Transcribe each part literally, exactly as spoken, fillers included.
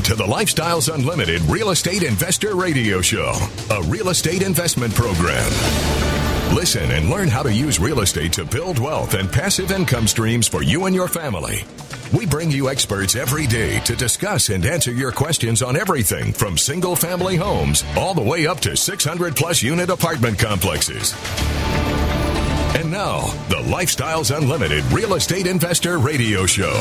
Welcome to the Lifestyles Unlimited Real Estate Investor Radio Show, a real estate investment program. Listen and learn how to use real estate to build wealth and passive income streams for you and your family. We bring you experts every day to discuss and answer your questions on everything from single-family homes all the way up to six hundred plus unit apartment complexes. And now, the Lifestyles Unlimited Real Estate Investor Radio Show.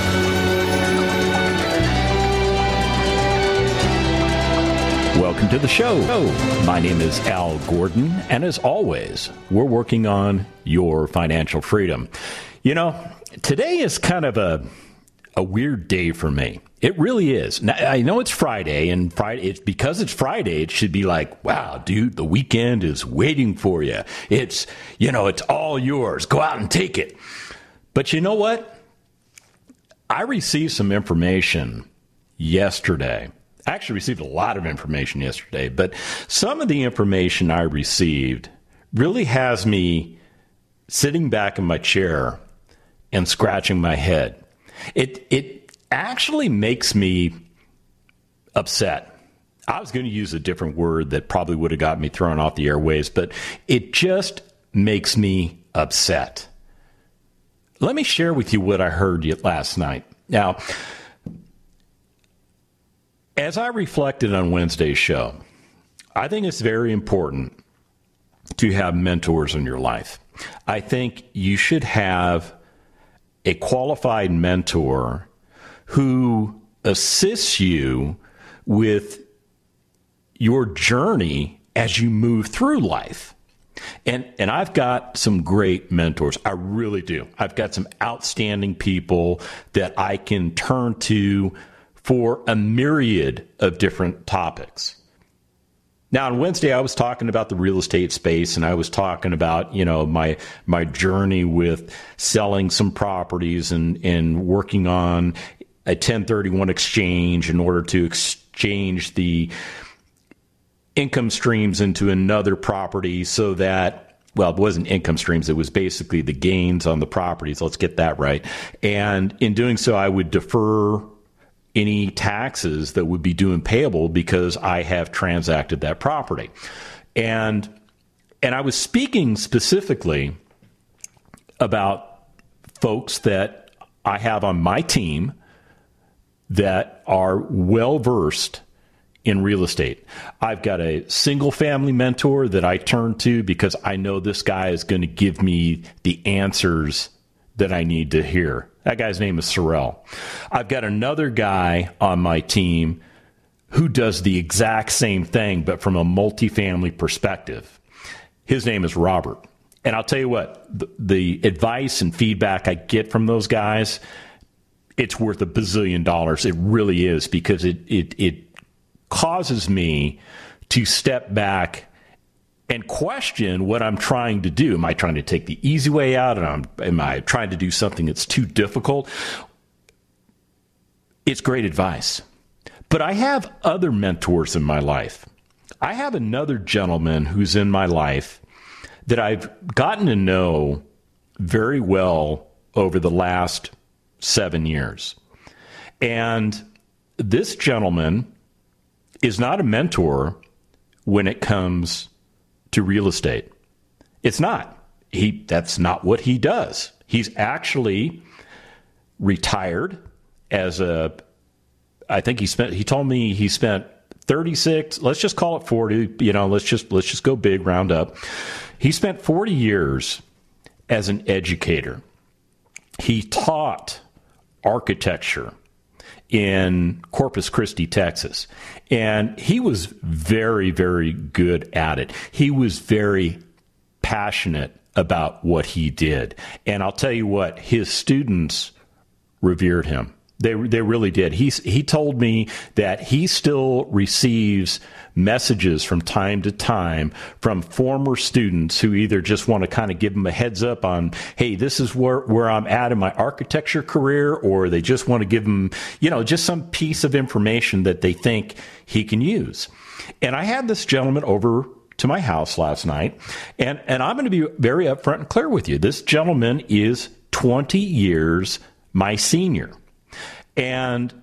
Welcome to the show. My name is Al Gordon, and as always, we're working on your financial freedom. You know, today is kind of a a weird day for me. It really is. Now, I know it's Friday, and Friday, it's because it's Friday, it should be like, wow, dude, the weekend is waiting for you. It's, you know, it's all yours. Go out and take it. But you know what? I received some information yesterday. I actually received a lot of information yesterday, but some of the information I received really has me sitting back in my chair and scratching my head. It it actually makes me upset. I was going to use a different word that probably would have got me thrown off the airwaves, but it just makes me upset. Let me share with you what I heard last night. Now, as I reflected on Wednesday's show, I think it's very important to have mentors in your life. I think you should have a qualified mentor who assists you with your journey as you move through life. And and I've got some great mentors. I really do. I've got some outstanding people that I can turn to for a myriad of different topics. Now, on Wednesday, I was talking about the real estate space, and I was talking about, you know, my my journey with selling some properties and, and working on a ten thirty-one exchange in order to exchange the income streams into another property so that, well, it wasn't income streams. It was basically the gains on the properties. Let's get that right. And in doing so, I would defer any taxes that would be due and payable because I have transacted that property. And and I was speaking specifically about folks that I have on my team that are well-versed in real estate. I've got a single-family mentor that I turn to because I know this guy is going to give me the answers that I need to hear. That guy's name is Sorrell. I've got another guy on my team who does the exact same thing, but from a multifamily perspective. His name is Robert. And I'll tell you what, the, the advice and feedback I get from those guys, it's worth a bazillion dollars. It really is, because it it, it causes me to step back and question what I'm trying to do. Am I trying to take the easy way out? And am I trying to do something that's too difficult? It's great advice. But I have other mentors in my life. I have another gentleman who's in my life that I've gotten to know very well over the last seven years. And this gentleman is not a mentor when it comes to real estate. It's not. He that's not what he does. He's actually retired as a I think he spent he told me he spent thirty-six, let's just call it forty, you know, let's just let's just go big, round up. He spent forty years as an educator. He taught architecture in Corpus Christi, Texas. And he was very, very good at it. He was very passionate about what he did. And I'll tell you what, his students revered him. They they really did. He, he told me that he still receives messages from time to time from former students who either just want to kind of give him a heads up on, hey, this is where, where I'm at in my architecture career, or they just want to give him, you know, just some piece of information that they think he can use. And I had this gentleman over to my house last night, and, and I'm going to be very upfront and clear with you. This gentleman is twenty years my senior. And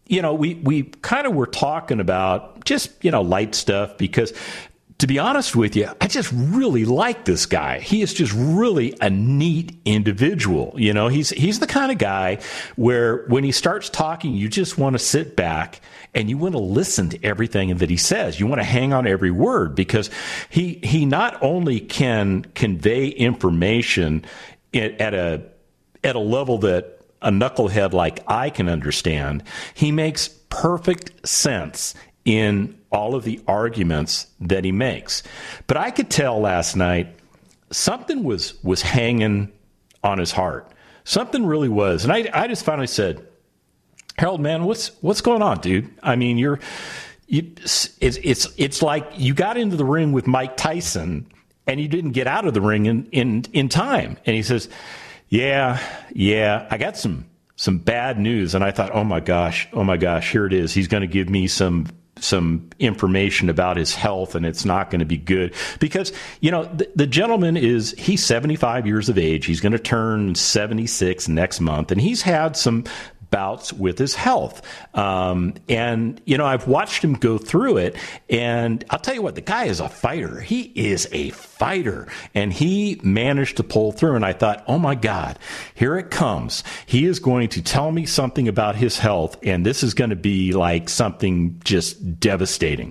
you know, we, we kind of were talking about just, you know, light stuff because, to be honest with you, I just really like this guy. He is just really a neat individual. You know, he's he's the kind of guy where when he starts talking, you just want to sit back and you want to listen to everything that he says. You want to hang on every word because he he not only can convey information at a at a level that a knucklehead like I can understand, he makes perfect sense in all of the arguments that he makes. But I could tell last night something was was hanging on his heart. Something really was. And I, I just finally said, Harold, man, what's what's going on, dude? I mean, you're you, it's it's it's like you got into the ring with Mike Tyson and you didn't get out of the ring in in, in time. And he says, yeah, yeah, I got some some bad news. And I thought, oh my gosh, oh my gosh, here it is. He's going to give me some some information about his health, and it's not going to be good because, you know, the, the gentleman is, he's seventy-five years of age. He's going to turn seventy-six next month, and he's had some bouts with his health. Um, and, you know, I've watched him go through it, and I'll tell you what, the guy is a fighter. He is a fighter, and he managed to pull through. And I thought, oh my God, here it comes. He is going to tell me something about his health, and this is going to be like something just devastating.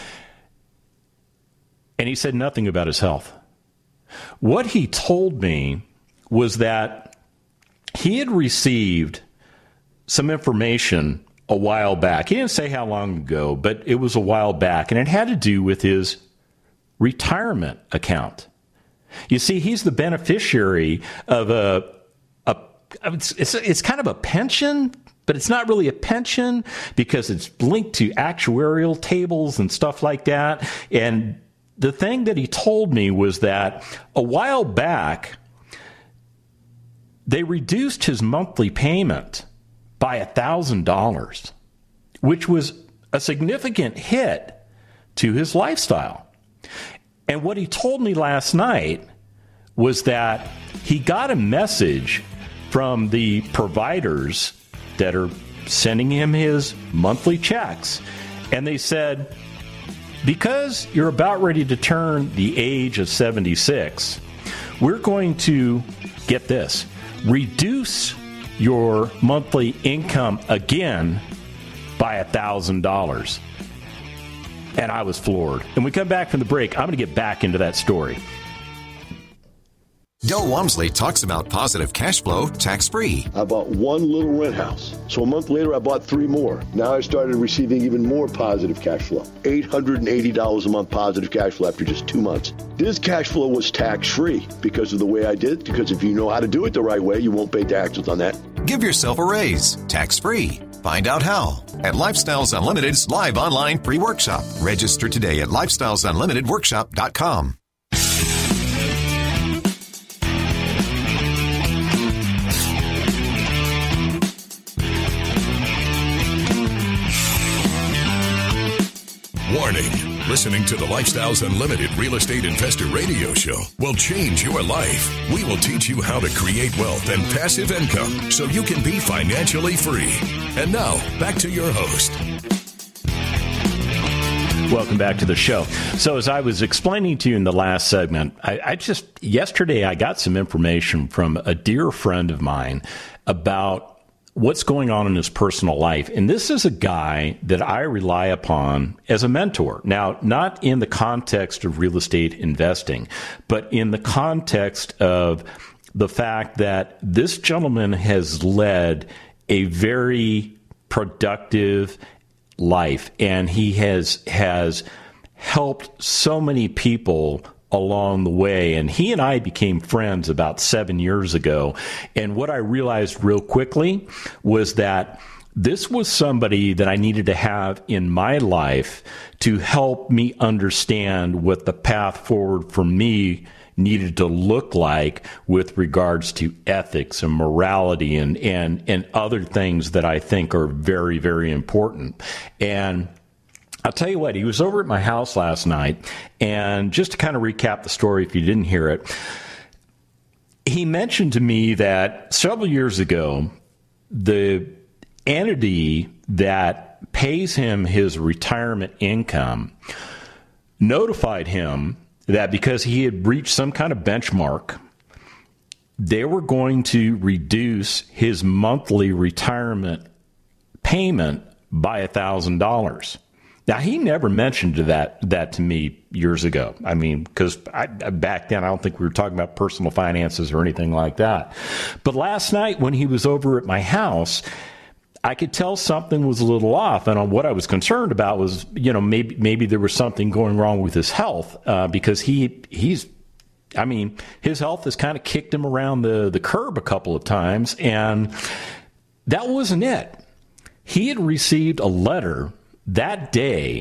And he said nothing about his health. What he told me was that he had received some information a while back. He didn't say how long ago, but it was a while back, and it had to do with his retirement account. You see, he's the beneficiary of a, a it's, it's, it's kind of a pension, but it's not really a pension because it's linked to actuarial tables and stuff like that. And the thing that he told me was that a while back, they reduced his monthly payment by one thousand dollars, which was a significant hit to his lifestyle. And what he told me last night was that he got a message from the providers that are sending him his monthly checks, and they said, because you're about ready to turn the age of seventy-six, we're going to, get this, reduce your monthly income again by a thousand dollars. And I was floored. And we come back from the break, I'm going to get back into that story. Del Walmsley talks about positive cash flow tax-free. I bought one little rent house. So a month later, I bought three more. Now I started receiving even more positive cash flow. eight hundred eighty dollars a month positive cash flow after just two months. This cash flow was tax-free because of the way I did it, because if you know how to do it the right way, you won't pay taxes on that. Give yourself a raise, tax-free. Find out how at Lifestyles Unlimited's live online free workshop. Register today at lifestyles unlimited workshop dot com. Warning. Listening to the Lifestyles Unlimited Real Estate Investor Radio Show will change your life. We will teach you how to create wealth and passive income so you can be financially free. And now, back to your host. Welcome back to the show. So as I was explaining to you in the last segment, I, I just, yesterday I got some information from a dear friend of mine about what's going on in his personal life. And this is a guy that I rely upon as a mentor. Now, not in the context of real estate investing, but in the context of the fact that this gentleman has led a very productive life, and he has has helped so many people along the way. And he and I became friends about seven years ago. And what I realized real quickly was that this was somebody that I needed to have in my life to help me understand what the path forward for me needed to look like with regards to ethics and morality and, and, and other things that I think are very, very important. And I'll tell you what, he was over at my house last night, and just to kind of recap the story if you didn't hear it, he mentioned to me that several years ago, the entity that pays him his retirement income notified him that because he had reached some kind of benchmark, they were going to reduce his monthly retirement payment by one thousand dollars. Now, he never mentioned that that to me years ago. I mean, because back then, I don't think we were talking about personal finances or anything like that. But last night when he was over at my house, I could tell something was a little off. And what I was concerned about was, you know, maybe maybe there was something going wrong with his health uh, because he he's, I mean, his health has kind of kicked him around the, the curb a couple of times. And that wasn't it. He had received a letter that day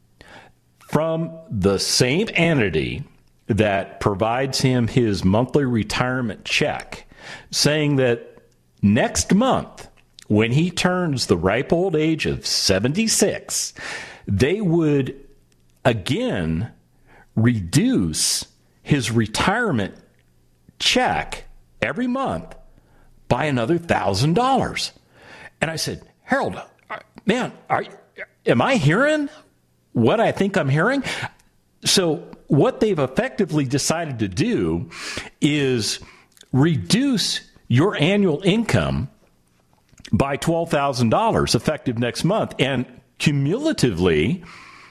from the same entity that provides him his monthly retirement check, saying that next month, when he turns the ripe old age of seventy-six, they would again reduce his retirement check every month by another one thousand dollars. And I said, Harold, man, are, am I hearing what I think I'm hearing? So what they've effectively decided to do is reduce your annual income by twelve thousand dollars effective next month, and cumulatively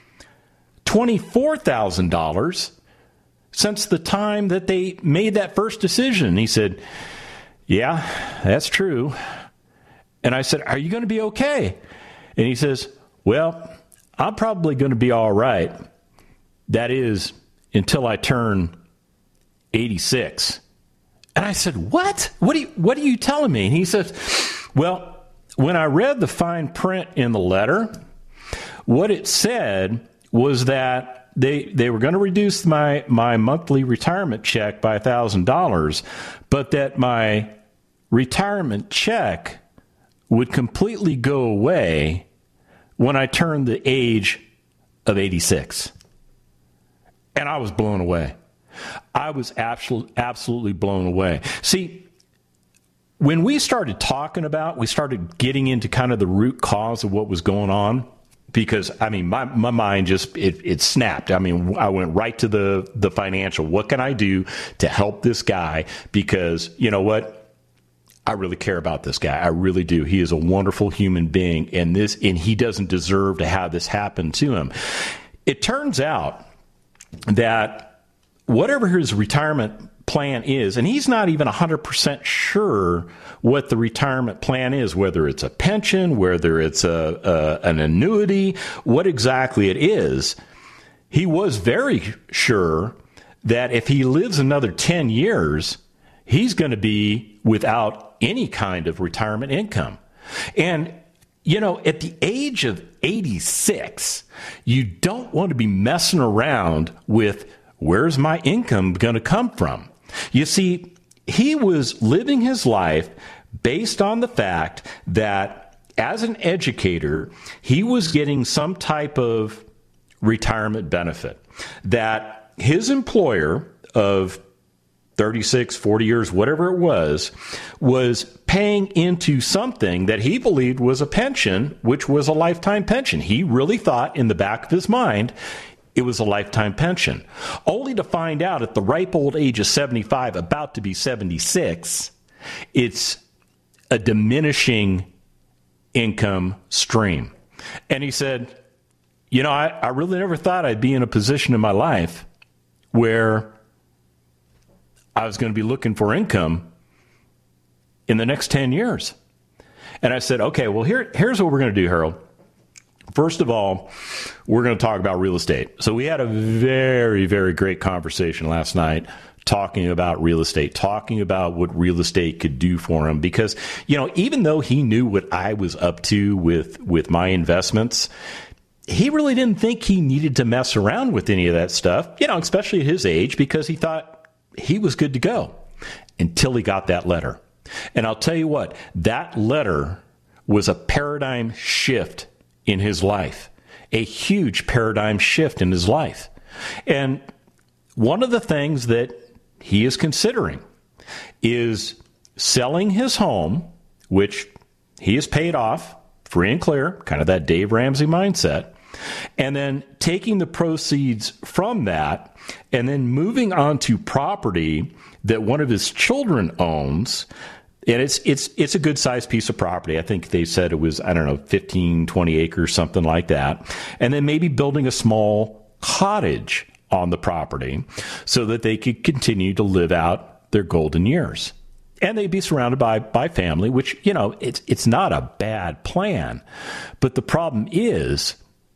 twenty-four thousand dollars since the time that they made that first decision. He said, yeah, that's true. And I said, are you going to be okay? And he says, well, I'm probably going to be all right. That is, until I turn eighty-six. And I said, what? What are you, what are you telling me? And he says, well, when I read the fine print in the letter, what it said was that they they were going to reduce my, my monthly retirement check by one thousand dollars, but that my retirement check would completely go away when I turned the age of eighty-six. And I was blown away. I was absolutely, absolutely blown away. See, when we started talking about, we started getting into kind of the root cause of what was going on, because, I mean, my, my mind just, it, it snapped. I mean, I went right to the, the financial. What can I do to help this guy? Because, you know what? I really care about this guy. I really do. He is a wonderful human being, and this, and he doesn't deserve to have this happen to him. It turns out that whatever his retirement plan is, and he's not even one hundred percent sure what the retirement plan is, whether it's a pension, whether it's a, a an annuity, what exactly it is. He was very sure that if he lives another ten years, he's going to be without any kind of retirement income. And, you know, at the age of eighty-six, you don't want to be messing around with where's my income going to come from. You see, he was living his life based on the fact that as an educator, he was getting some type of retirement benefit, that his employer of thirty-six, forty years, whatever it was, was paying into something that he believed was a pension, which was a lifetime pension. He really thought in the back of his mind it was a lifetime pension, only to find out at the ripe old age of seventy-five, about to be seventy-six, it's a diminishing income stream. And he said, you know, I, I really never thought I'd be in a position in my life where I was going to be looking for income in the next ten years. And I said, okay, well, here, here's what we're going to do, Harold. First of all, we're going to talk about real estate. So we had a very, very great conversation last night talking about real estate, talking about what real estate could do for him. Because, you know, even though he knew what I was up to with, with my investments, he really didn't think he needed to mess around with any of that stuff, you know, especially at his age, because he thought he was good to go until he got that letter. And I'll tell you what, that letter was a paradigm shift in his life, a huge paradigm shift in his life. And one of the things that he is considering is selling his home, which he has paid off free and clear, kind of that Dave Ramsey mindset, and then taking the proceeds from that and then moving on to property that one of his children owns. And it's it's it's a good sized piece of property. I think they said it was, I don't know, fifteen, twenty acres, something like that. And then maybe building a small cottage on the property so that they could continue to live out their golden years. And they'd be surrounded by, by family, which, you know, it's it's not a bad plan. But the problem is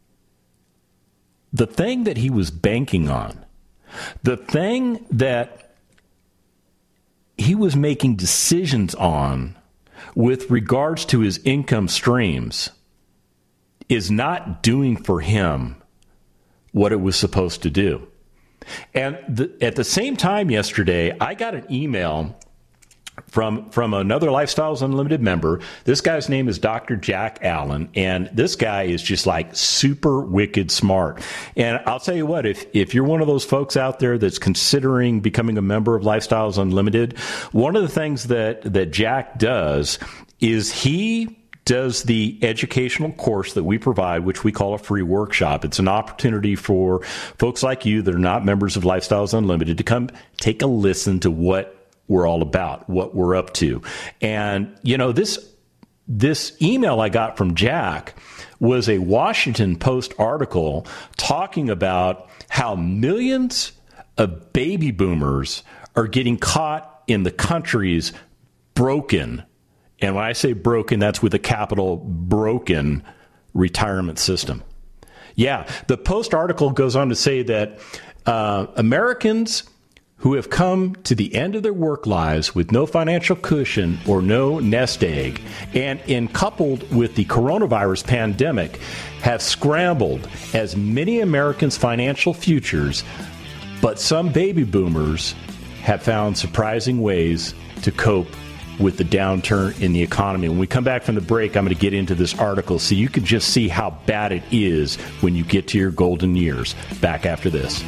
the thing that he was banking on, the thing that he was making decisions on with regards to his income streams is not doing for him what it was supposed to do. And the, at the same time yesterday, I got an email from from another Lifestyles Unlimited member. This guy's name is Doctor Jack Allen, and this guy is just like super wicked smart. And I'll tell you what, if if you're one of those folks out there that's considering becoming a member of Lifestyles Unlimited, one of the things that that Jack does is he does the educational course that we provide, which we call a free workshop. It's an opportunity for folks like you that are not members of Lifestyles Unlimited to come take a listen to what we're all about, what we're up to. And, you know, this this email I got from Jack was a Washington Post article talking about how millions of baby boomers are getting caught in the country's broken, and when I say broken, that's with a capital, broken retirement system. Yeah, the Post article goes on to say that uh, Americans who have come to the end of their work lives with no financial cushion or no nest egg, and in coupled with the coronavirus pandemic, have scrambled as many Americans' financial futures, but some baby boomers have found surprising ways to cope with the downturn in the economy. When we come back from the break, I'm going to get into this article so you can just see how bad it is when you get to your golden years. Back after this.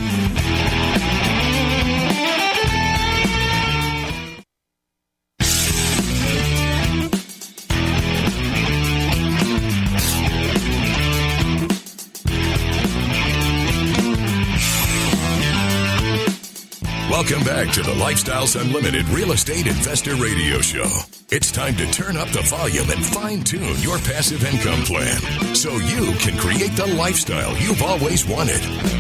Welcome back to the Lifestyles Unlimited Real Estate Investor Radio Show. It's time to turn up the volume and fine-tune your passive income plan so you can create the lifestyle you've always wanted.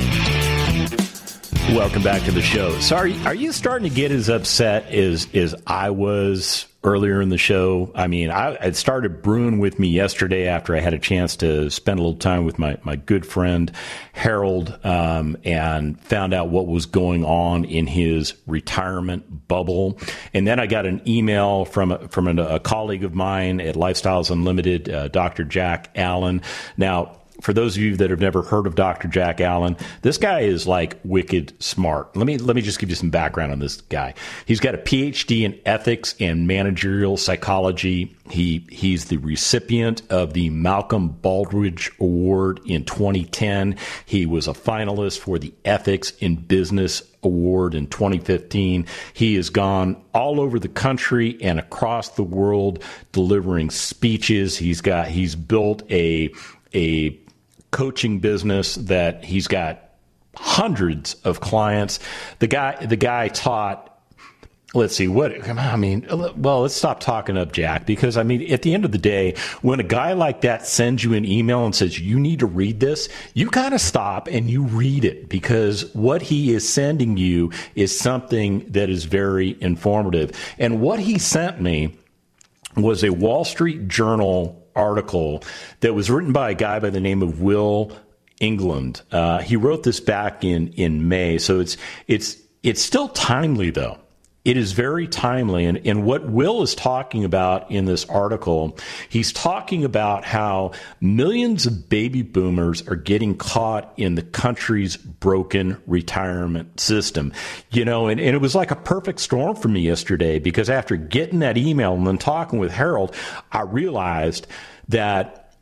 Welcome back to the show. Sorry, are you starting to get as upset as, as I was earlier in the show? I mean, I, it started brewing with me yesterday after I had a chance to spend a little time with my, my good friend Harold um, and found out what was going on in his retirement bubble. And then I got an email from a, from a, a colleague of mine at Lifestyles Unlimited, uh, Doctor Jack Allen. Now, for those of you that have never heard of Doctor Jack Allen, this guy is like wicked smart. Let me let me just give you some background on this guy. He's got a P H D in ethics and managerial psychology. He he's the recipient of the Malcolm Baldrige Award in twenty ten. He was a finalist for the Ethics in Business Award in twenty fifteen. He has gone all over the country and across the world delivering speeches. He's got he's built a a coaching business that he's got hundreds of clients. The guy, the guy taught, let's see what, I mean, well, let's stop talking up Jack, because I mean, at the end of the day, when a guy like that sends you an email and says, you need to read this, you kind of stop and you read it, because what he is sending you is something that is very informative. And what he sent me was a Wall Street Journal article that was written by a guy by the name of Will England. Uh, he wrote this back in, in May. So it's, it's, it's still timely though. It is very timely. And, and what Will is talking about in this article, he's talking about how millions of baby boomers are getting caught in the country's broken retirement system. You know, and, and it was like a perfect storm for me yesterday, because after getting that email and then talking with Harold, I realized that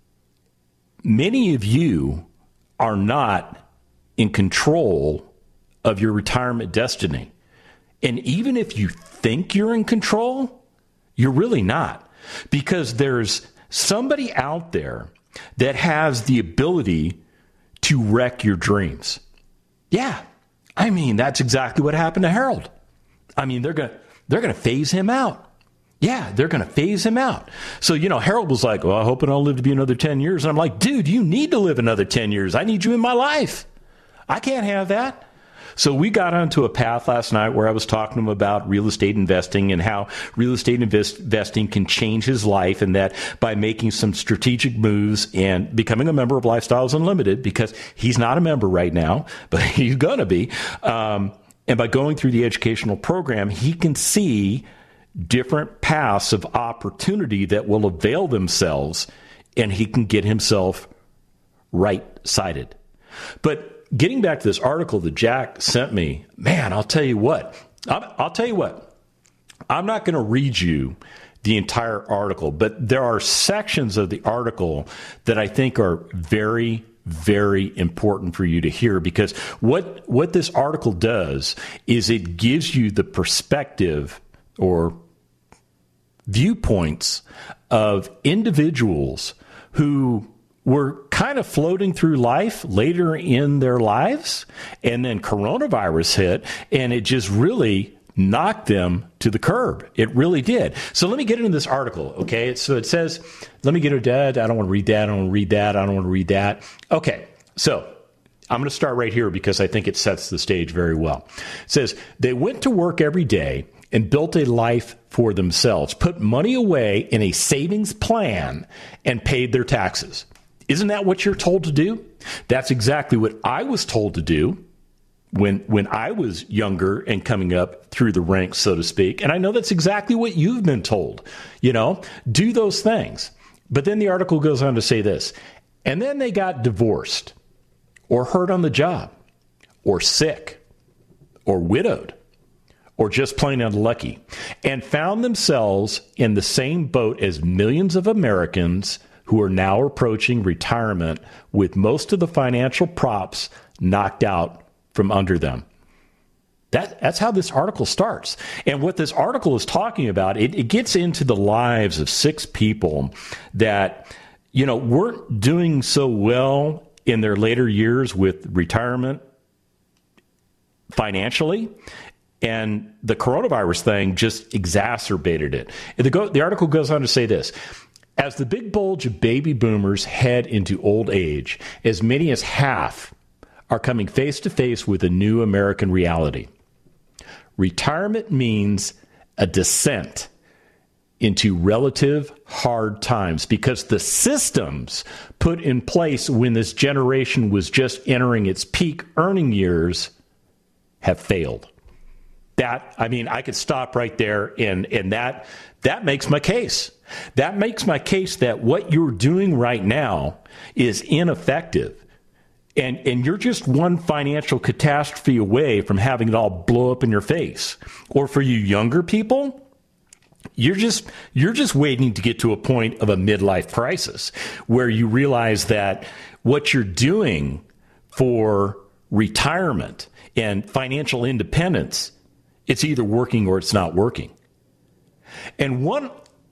many of you are not in control of your retirement destiny. And even if you think you're in control, you're really not, because there's somebody out there that has the ability to wreck your dreams. Yeah, I mean, that's exactly what happened to Harold. I mean, they're going to they're going to phase him out. Yeah, they're going to phase him out. So, you know, Harold was like, well, I hope I don't live to be another ten years. And I'm like, dude, you need to live another ten years. I need you in my life. I can't have that. So we got onto a path last night where I was talking to him about real estate investing and how real estate invest- investing can change his life, and that by making some strategic moves and becoming a member of Lifestyles Unlimited, because he's not a member right now, but he's going to be, um, and by going through the educational program, he can see different paths of opportunity that will avail themselves, and he can get himself right-sided. But getting back to this article that Jack sent me, man, I'll tell you what. I'll, I'll tell you what. I'm not going to read you the entire article, but there are sections of the article that I think are very, very important for you to hear, because what what this article does is it gives you the perspective or viewpoints of individuals who were kind of floating through life later in their lives, and then coronavirus hit, and it just really knocked them to the curb. It really did. So let me get into this article, okay? So it says, let me get into that. I don't want to read that. I don't want to read that. I don't want to read that. Okay, so I'm going to start right here because I think it sets the stage very well. It says, they went to work every day and built a life for themselves, put money away in a savings plan, and paid their taxes. Isn't that what you're told to do? That's exactly what I was told to do when when I was younger and coming up through the ranks, so to speak. And I know that's exactly what you've been told. You know, do those things. But then the article goes on to say this. And then they got divorced, or hurt on the job, or sick, or widowed, or just plain unlucky, and found themselves in the same boat as millions of Americans who are now approaching retirement with most of the financial props knocked out from under them. That, that's how this article starts. And what this article is talking about, it, it gets into the lives of six people that, you know, weren't doing so well in their later years with retirement financially. And the coronavirus thing just exacerbated it. The, go, the article goes on to say this. As the big bulge of baby boomers head into old age, as many as half are coming face to face with a new American reality. Retirement means a descent into relative hard times because the systems put in place when this generation was just entering its peak earning years have failed. That, I mean, I could stop right there, and, and that that makes my case. That makes my case that what you're doing right now is ineffective. And, and you're just one financial catastrophe away from having it all blow up in your face. Or for you younger people, you're just you're just waiting to get to a point of a midlife crisis where you realize that what you're doing for retirement and financial independence, it's either working or it's not working. And one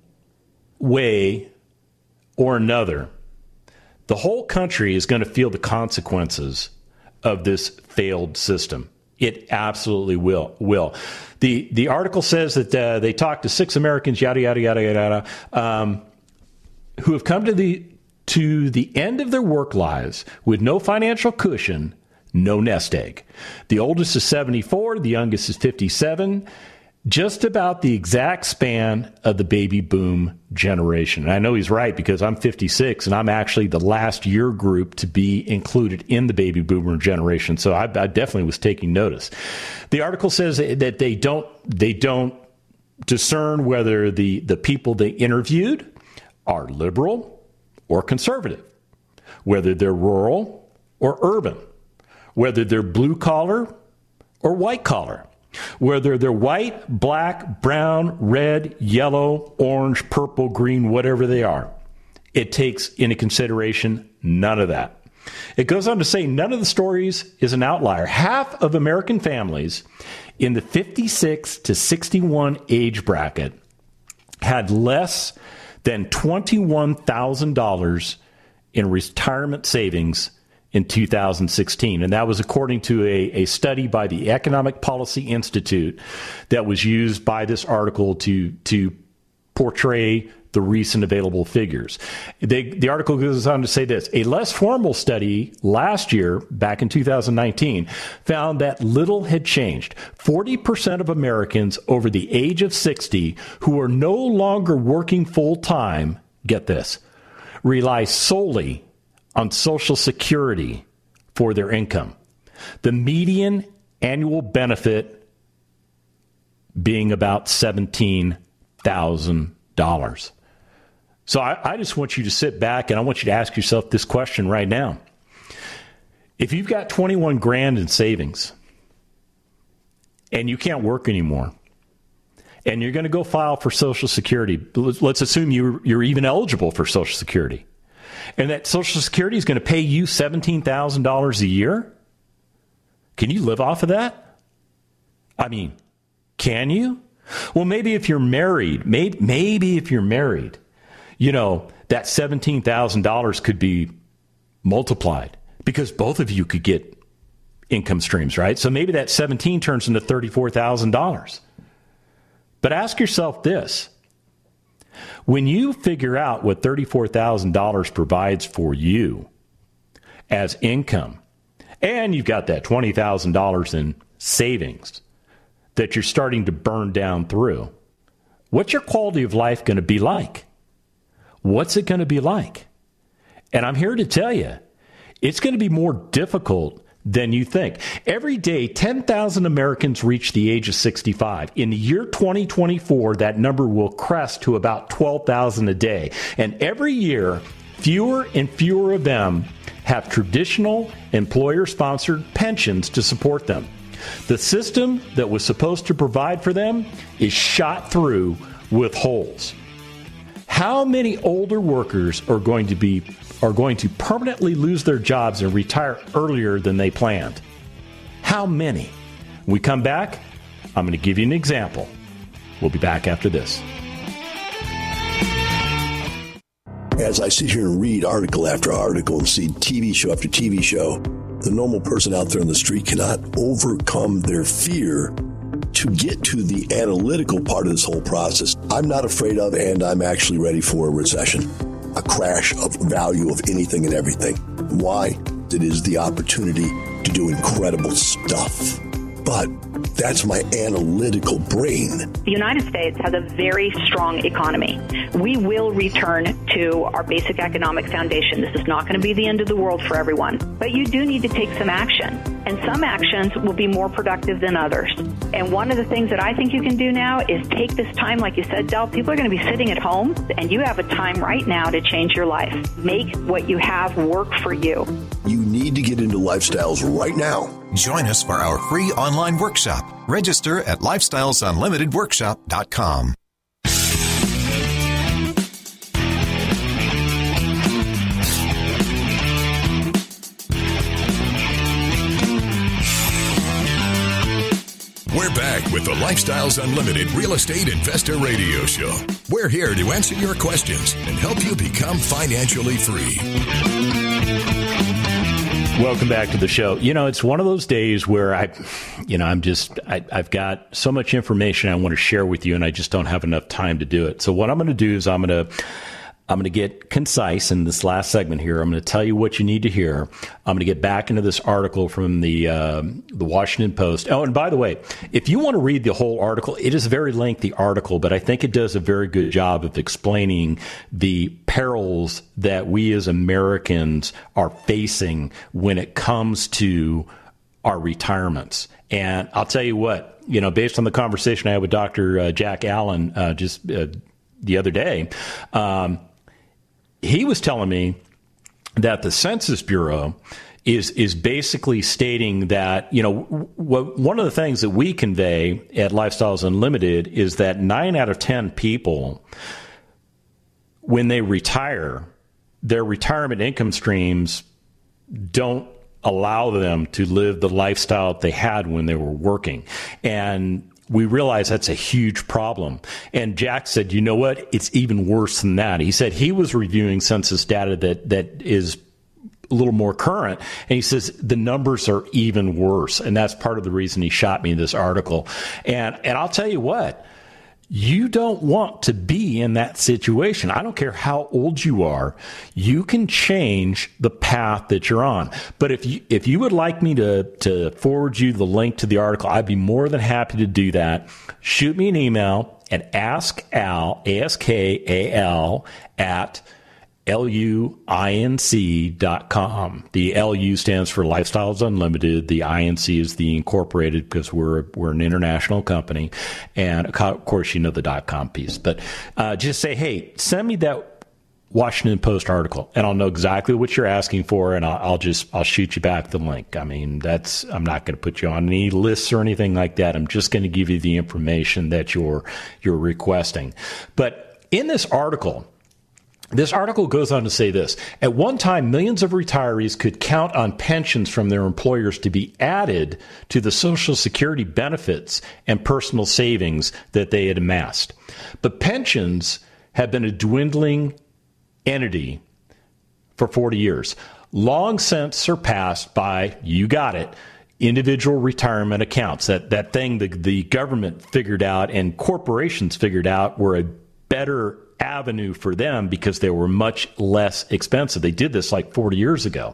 way or another, the whole country is going to feel the consequences of this failed system. It absolutely will. Will. The the article says that uh, they talked to six Americans, yada, yada, yada, yada, um, who have come to the to the end of their work lives with no financial cushion, no nest egg. The oldest is seventy-four, the youngest is fifty-seven, just about the exact span of the baby boom generation. And I know he's right because I'm fifty-six and I'm actually the last year group to be included in the baby boomer generation. So I, I definitely was taking notice. The article says that they don't they don't discern whether the, the people they interviewed are liberal or conservative, whether they're rural or urban, whether they're blue collar or white collar, whether they're white, black, brown, red, yellow, orange, purple, green, whatever they are. It takes into consideration none of that. It goes on to say none of the stories is an outlier. Half of American families in the fifty-six to sixty-one age bracket had less than twenty-one thousand dollars in retirement savings in two thousand sixteen. And that was according to a, a study by the Economic Policy Institute that was used by this article to, to portray the recent available figures. They, the article goes on to say this: a less formal study last year, back in two thousand nineteen, found that little had changed. forty percent of Americans over the age of sixty who are no longer working full-time, get this, rely solely on Social Security for their income. The median annual benefit being about seventeen thousand dollars. So I, I just want you to sit back and I want you to ask yourself this question right now. If you've got twenty-one grand in savings and you can't work anymore and you're going to go file for Social Security, let's assume you're, you're even eligible for Social Security, and that Social Security is going to pay you seventeen thousand dollars a year, can you live off of that? I mean, can you? Well, maybe if you're married, maybe, maybe if you're married, you know, that seventeen thousand dollars could be multiplied because both of you could get income streams, right? So maybe that seventeen turns into thirty-four thousand dollars. But ask yourself this: when you figure out what thirty-four thousand dollars provides for you as income, and you've got that twenty thousand dollars in savings that you're starting to burn down through, what's your quality of life going to be like? What's it going to be like? And I'm here to tell you, it's going to be more difficult than you think. Every day, ten thousand Americans reach the age of sixty-five. In the year twenty twenty-four, that number will crest to about twelve thousand a day. And every year, fewer and fewer of them have traditional employer-sponsored pensions to support them. The system that was supposed to provide for them is shot through with holes. How many older workers are going to be are going to permanently lose their jobs and retire earlier than they planned? How many? When we come back, I'm going to give you an example. We'll be back after this. As I sit here and read article after article and see T V show after T V show, the normal person out there on the street cannot overcome their fear to get to the analytical part of this whole process. I'm not afraid of, and I'm actually ready for a recession, a crash of value of anything and everything. Why? It is the opportunity to do incredible stuff. But that's my analytical brain. The United States has a very strong economy. We will return to our basic economic foundation. This is not going to be the end of the world for everyone. But you do need to take some action. And some actions will be more productive than others. And one of the things that I think you can do now is take this time, like you said, Del, people are going to be sitting at home, and you have a time right now to change your life. Make what you have work for you. You need to get into Lifestyles right now. Join us for our free online workshop. Register at lifestyles unlimited workshop dot com. We're back with the Lifestyles Unlimited Real Estate Investor Radio Show. We're here to answer your questions and help you become financially free. Welcome back to the show. You know, it's one of those days where I, you know, I'm just, I, I've got so much information I want to share with you, and I just don't have enough time to do it. So what I'm going to do is I'm going to, I'm going to get concise in this last segment here. I'm going to tell you what you need to hear. I'm going to get back into this article from the uh, the Washington Post. Oh, and by the way, if you want to read the whole article, it is a very lengthy article, but I think it does a very good job of explaining the perils that we as Americans are facing when it comes to our retirements. And I'll tell you what, you know, based on the conversation I had with Doctor Uh, Jack Allen uh, just uh, the other day, um, he was telling me that the Census Bureau is is basically stating that, you know, w- one of the things that we convey at Lifestyles Unlimited is that nine out of ten people, when they retire, their retirement income streams don't allow them to live the lifestyle they had when they were working. And we realize that's a huge problem. And Jack said, you know what? It's even worse than that. He said he was reviewing census data that, that is a little more current. And he says the numbers are even worse. And that's part of the reason he shot me this article. And, and I'll tell you what, you don't want to be in that situation. I don't care how old you are. You can change the path that you're on. But if you, if you would like me to, to forward you the link to the article, I'd be more than happy to do that. Shoot me an email at askal, A S K A L, at L U I N C dot com. The L U stands for Lifestyles Unlimited. The I N C is the incorporated because we're we're an international company. And of course, you know the dot com piece. But uh, just say, hey, send me that Washington Post article, and I'll know exactly what you're asking for, and I'll, I'll just I'll shoot you back the link. I mean, that's I'm not going to put you on any lists or anything like that. I'm just going to give you the information that you're you're requesting. But in this article, This article goes on to say this. At one time, millions of retirees could count on pensions from their employers to be added to the Social Security benefits and personal savings that they had amassed. But pensions have been a dwindling entity for forty years, long since surpassed by, you got it, individual retirement accounts. That, that thing the, the government figured out and corporations figured out were a better avenue for them because they were much less expensive. They did this like forty years ago.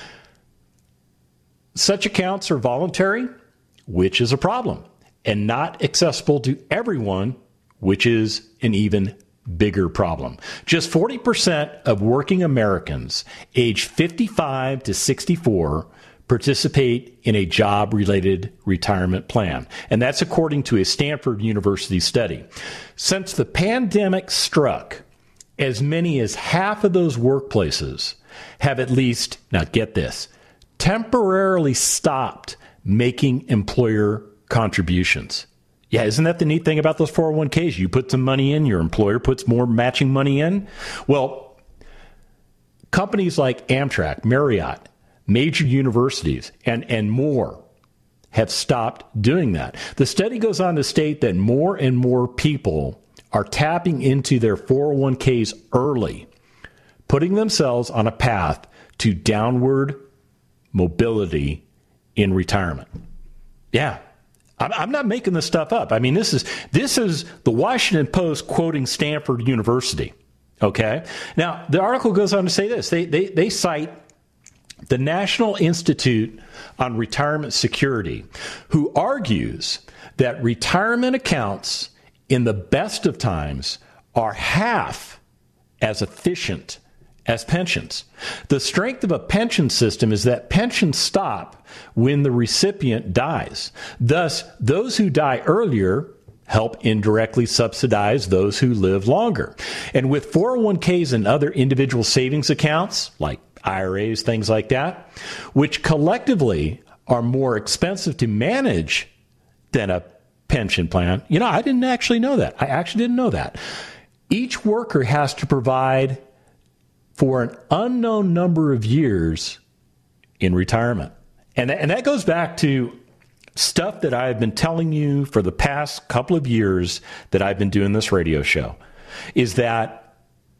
Such accounts are voluntary, which is a problem, and not accessible to everyone, which is an even bigger problem. Just forty percent of working Americans aged fifty-five to sixty-four participate in a job-related retirement plan. And that's according to a Stanford University study. Since the pandemic struck, as many as half of those workplaces have at least, now get this, temporarily stopped making employer contributions. Yeah, isn't that the neat thing about those four oh one k's? You put some money in, your employer puts more matching money in. Well, companies like Amtrak, Marriott, major universities, and, and more have stopped doing that. The study goes on to state that more and more people are tapping into their four oh one k's early, putting themselves on a path to downward mobility in retirement. Yeah, I'm, I'm not making this stuff up. I mean, this is this is the Washington Post quoting Stanford University. Okay? Now, the article goes on to say this. They they, they cite the National Institute on Retirement Security, who argues that retirement accounts in the best of times are half as efficient as pensions. The strength of a pension system is that pensions stop when the recipient dies. Thus, those who die earlier help indirectly subsidize those who live longer. And with four oh one k's and other individual savings accounts, like I R As, things like that, which collectively are more expensive to manage than a pension plan. You know, I didn't actually know that. I actually didn't know that. Each worker has to provide for an unknown number of years in retirement. And, and that goes back to stuff that I've been telling you for the past couple of years that I've been doing this radio show, is that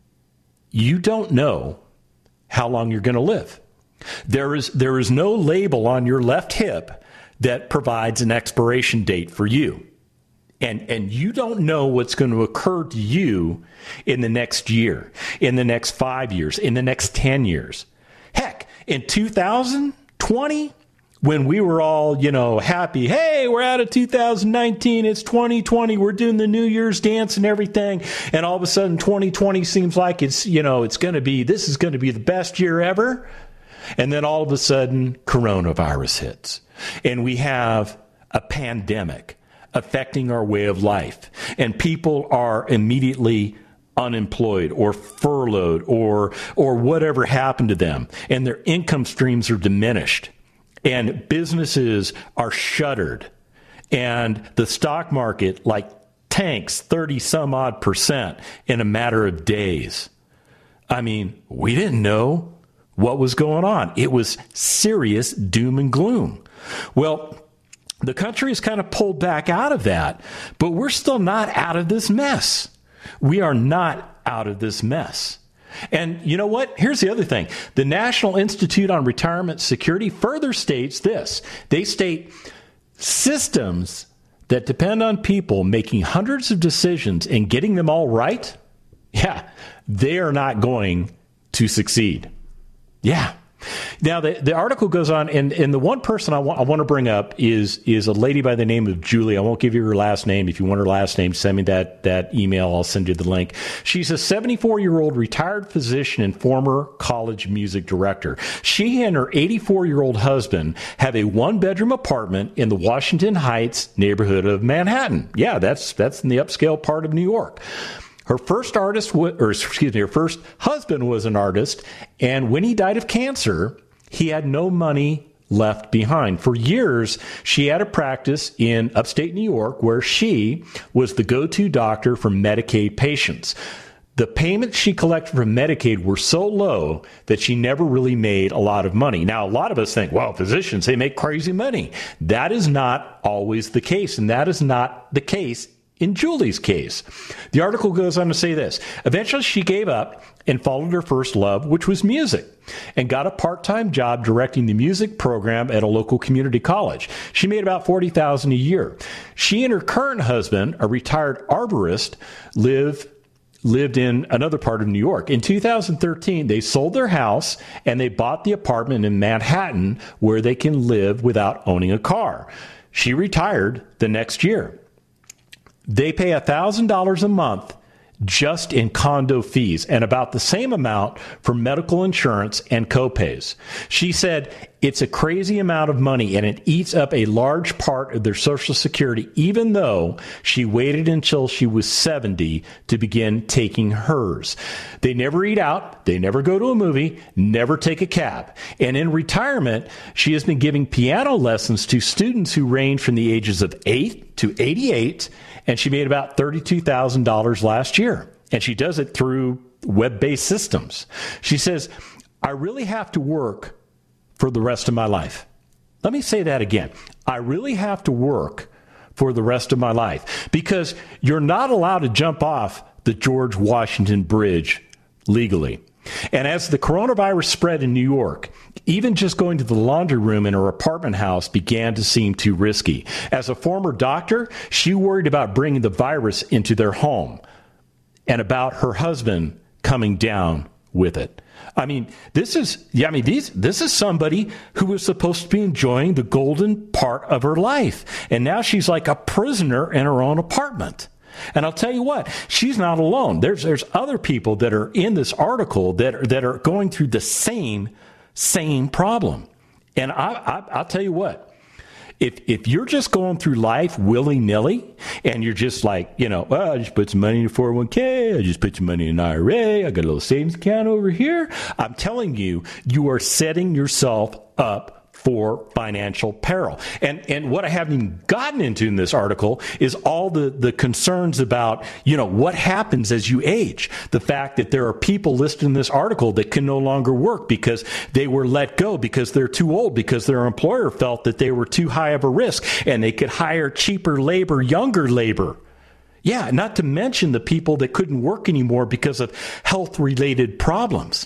you don't know how long you're going to live. There is there is no label on your left hip that provides an expiration date for you. And and you don't know what's going to occur to you in the next year, in the next five years, in the next ten years. Heck, in two thousand twenty, when we were all, you know, happy, hey, we're out of two thousand nineteen, it's twenty twenty, we're doing the New Year's dance and everything, and all of a sudden twenty twenty seems like it's, you know, it's going to be, this is going to be the best year ever. And then all of a sudden, coronavirus hits, and we have a pandemic affecting our way of life, and people are immediately unemployed or furloughed or or whatever happened to them, and their income streams are diminished, and businesses are shuttered, and the stock market like tanks thirty some odd percent in a matter of days. I mean, we didn't know what was going on. It was serious doom and gloom. Well, The country is kind of pulled back out of that, but we're still not out of this mess. We are not out of this mess. And you know what? Here's the other thing. The National Institute on Retirement Security further states this. They state systems that depend on people making hundreds of decisions and getting them all right, yeah, they are not going to succeed. Yeah. Now, the, the article goes on, and, and the one person I, wa- I want to bring up is is a lady by the name of Julie. I won't give you her last name. If you want her last name, send me that, that email. I'll send you the link. She's a seventy-four-year-old retired physician and former college music director. She and her eighty-four-year-old husband have a one-bedroom apartment in the Washington Heights neighborhood of Manhattan. Yeah, that's that's in the upscale part of New York. Her first artist, or excuse me, her first husband was an artist, and when he died of cancer, he had no money left behind. For years, she had a practice in upstate New York where she was the go-to doctor for Medicaid patients. The payments she collected from Medicaid were so low that she never really made a lot of money. Now, a lot of us think, well, physicians, they make crazy money. That is not always the case, and that is not the case in Julie's case. The article goes on to say this. Eventually, she gave up and followed her first love, which was music, and got a part-time job directing the music program at a local community college. She made about forty thousand dollars a year. She and her current husband, a retired arborist, live lived in another part of New York. In two thousand thirteen, they sold their house and they bought the apartment in Manhattan where they can live without owning a car. She retired the next year. They pay one thousand dollars a month just in condo fees and about the same amount for medical insurance and copays. She said it's a crazy amount of money and it eats up a large part of their Social Security, even though she waited until she was seventy to begin taking hers. They never eat out. They never go to a movie, never take a cab. And in retirement, she has been giving piano lessons to students who range from the ages of eight to eighty-eight, and she made about thirty-two thousand dollars last year. And she does it through web-based systems. She says, I really have to work for the rest of my life. Let me say that again. I really have to work for the rest of my life because you're not allowed to jump off the George Washington Bridge legally. And as the coronavirus spread in New York, even just going to the laundry room in her apartment house began to seem too risky. As a former doctor, she worried about bringing the virus into their home and about her husband coming down with it. I mean, this is, yeah, I mean, these, this is somebody who was supposed to be enjoying the golden part of her life. And now she's like a prisoner in her own apartment. And I'll tell you what, she's not alone. There's there's other people that are in this article that are, that are going through the same same problem. And I, I I'll tell you what, if if you're just going through life willy nilly and you're just like, you know, well, I just put some money in a four oh one k, I just put some money in an I R A, I got a little savings account over here. I'm telling you, you are setting yourself up for financial peril. And and what I haven't even gotten into in this article is all the, the concerns about, you know, what happens as you age. The fact that there are people listed in this article that can no longer work because they were let go because they're too old, because their employer felt that they were too high of a risk and they could hire cheaper labor, younger labor. Yeah, not to mention the people that couldn't work anymore because of health-related problems.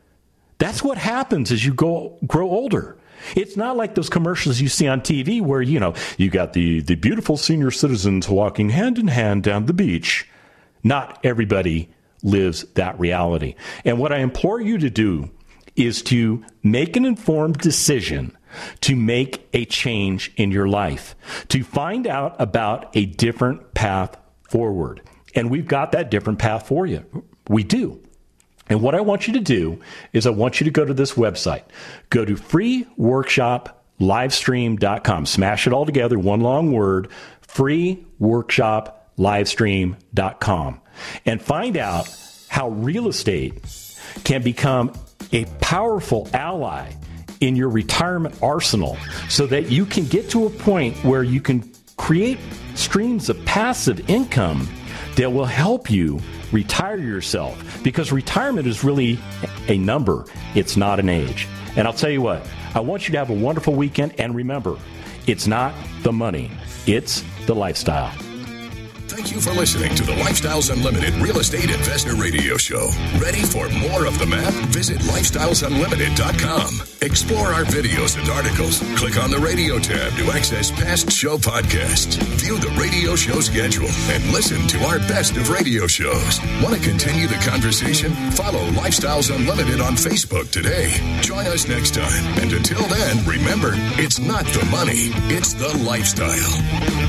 That's what happens as you go grow older. It's not like those commercials you see on T V where, you know, you got the, the beautiful senior citizens walking hand in hand down the beach. Not everybody lives that reality. And what I implore you to do is to make an informed decision to make a change in your life, to find out about a different path forward. And we've got that different path for you. We do. And what I want you to do is I want you to go to this website. Go to free workshop livestream dot com. Smash it all together, one long word, free workshop livestream dot com. And find out how real estate can become a powerful ally in your retirement arsenal so that you can get to a point where you can create streams of passive income that will help you retire yourself, because retirement is really a number. It's not an age. And I'll tell you what, I want you to have a wonderful weekend. And remember, It's not the money, it's the lifestyle. Thank you for listening to the Lifestyles Unlimited Real Estate Investor Radio Show. Ready for more of the map? Visit lifestyles unlimited dot com. Explore our videos and articles. Click on the radio tab to access past show podcasts. View the radio show schedule and listen to our best of radio shows. Want to continue the conversation? Follow Lifestyles Unlimited on Facebook today. Join us next time. And until then, remember, it's not the money, it's the lifestyle.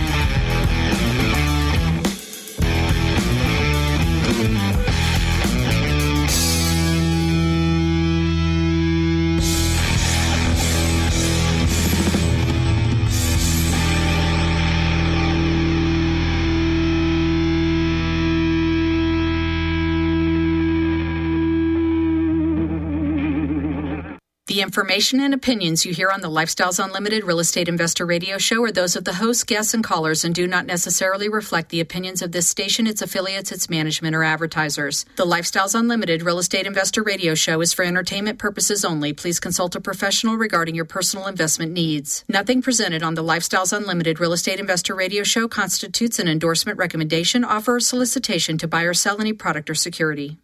The information and opinions you hear on the Lifestyles Unlimited Real Estate Investor Radio Show are those of the hosts, guests, and callers and do not necessarily reflect the opinions of this station, its affiliates, its management, or advertisers. The Lifestyles Unlimited Real Estate Investor Radio Show is for entertainment purposes only. Please consult a professional regarding your personal investment needs. Nothing presented on the Lifestyles Unlimited Real Estate Investor Radio Show constitutes an endorsement, recommendation, offer, or solicitation to buy or sell any product or security.